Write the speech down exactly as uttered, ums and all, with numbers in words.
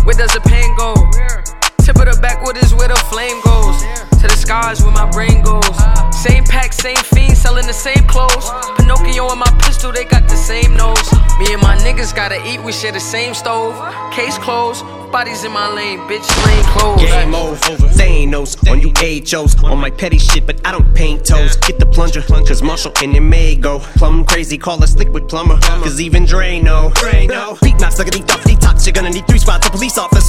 Where does the pain go? Tip of the backwood is where the flame goes. To the skies where my brain goes. Same pack, same fiend, selling the same clothes. Pinocchio and my pistol, they got the same nose. Me and my niggas gotta eat, we share the same stove. Case closed, bodies in my lane, bitch, lane closed. Game over, Thanos on you H Os. On my petty shit, but I don't paint toes. Get the plunger, cause Marshall and it may go plumb crazy, call us liquid plumber. Cause even Dre know. Beat not suck a deep off detox, you're gonna need three spots, a police officer.